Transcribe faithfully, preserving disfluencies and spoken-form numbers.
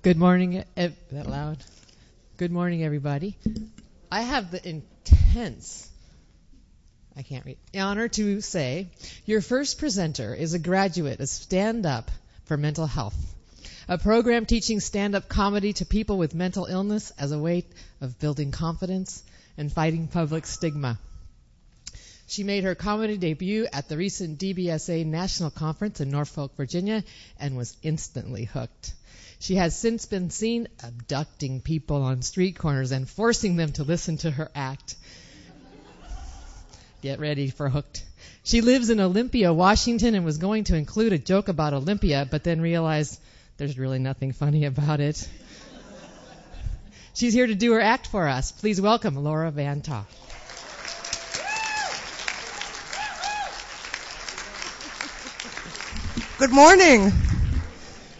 Good morning, ev- that loud. Good morning, everybody. I have the intense, I can't read, honor to say your first presenter is a graduate of Stand Up for Mental Health, a program teaching stand-up comedy to people with mental illness as a way of building confidence and fighting public stigma. She made her comedy debut at the recent D B S A National Conference in Norfolk, Virginia, and was instantly hooked. She has since been seen abducting people on street corners and forcing them to listen to her act. Get ready for Hooked. She lives in Olympia, Washington, and was going to include a joke about Olympia, but then realized there's really nothing funny about it. She's here to do her act for us. Please welcome Laura Van Toff. Good morning.